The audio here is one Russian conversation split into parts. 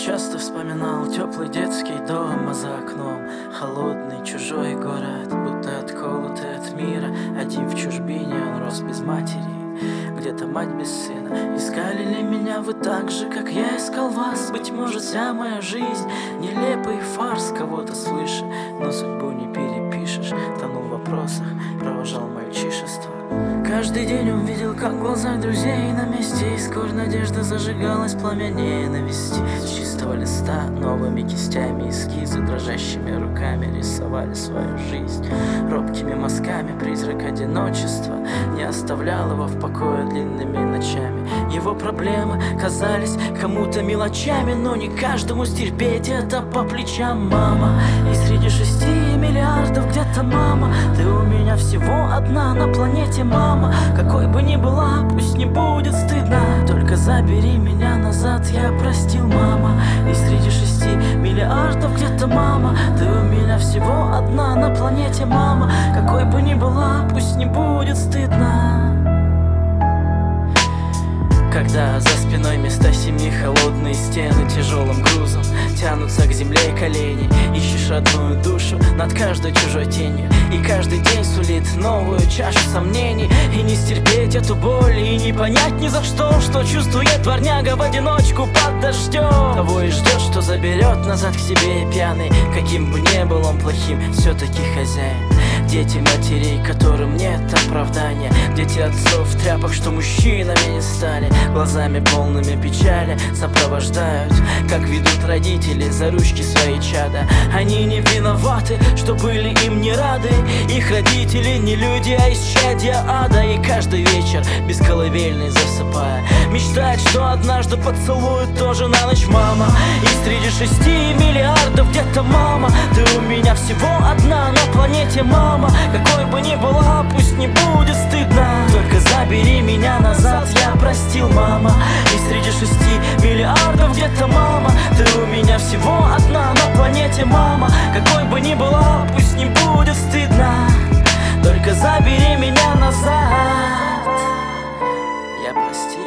часто вспоминал теплый детский дом, а за окном холодный чужой город, будто отколотый от мира. Один в чужбине, он рос без матери, где-то мать без сына. Искали ли меня вы так же, как я искал вас? Быть может, вся моя жизнь нелепый фарс кого-то свыше, но судьбу не перепишешь. Тонул в вопросах, провожал мальчишество. Каждый день он видел, как в глазах друзей на месте, и скоро надежда зажигалась пламя ненависти. С чистого листа новыми кистями эскизы дрожащими руками рисовали свою жизнь. Робкими мазками призрак одиночества не оставлял его в покое длинными ночами. Его проблемы казались кому-то мелочами, но не каждому стерпеть это по плечам. Мама, и среди 6 миллиардов где-то мама, ты у меня всего одна на планете, мама. Какой бы ни была, пусть не будет стыдно, только забери меня назад, я простил, мама. И среди 6 миллиардов где-то мама, ты у меня всего одна на планете, мама. Какой бы ни была, пусть не будет стыдно. Когда за спиной места семьи холодные стены тяжелым грузом тянутся к земле колени, ищешь родную душу над каждой чужой тенью, и каждый день сулит новую чашу сомнений. И не стерпеть эту боль, и не понять ни за что чувствует дворняга в одиночку под дождем. Того и ждет, что заберет назад к себе пьяный. Каким бы ни был он плохим, все-таки хозяин. Дети матерей, которым нет оправдания, дети отцов в тряпах, что мужчинами не стали, глазами полными печали сопровождают, как ведут родители за ручки свои чада. Они не виноваты, что были им не рады. Их родители не люди, а исчадья ада. И каждый вечер бесколыбельный засыпая мечтает, что однажды поцелует тоже на ночь, мама. И среди 6 миллиардов где-то мама, ты у меня всего одна на планете, мама. Какой бы ни была, пусть не будет стыдно, только забери меня назад, я простил, мама. И среди 6 миллиардов где-то мама, ты у меня всего одна на планете, мама. Какой бы ни была, пусть не будет стыдно, только забери меня назад, я простил.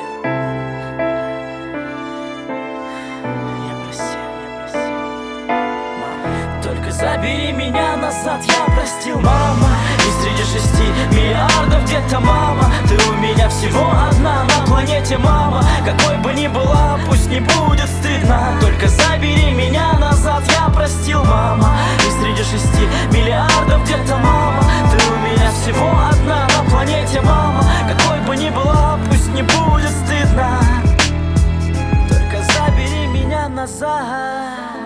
Забери меня назад, я простил, мама. И среди 6 миллиардов где-то мама, ты у меня всего одна на планете, мама. Какой бы ни была, пусть не будет стыдно, только забери меня назад, я простил, мама. И среди 6 миллиардов где-то мама, ты у меня всего одна на планете, мама. Какой бы ни была, пусть не будет стыдно, только забери меня назад.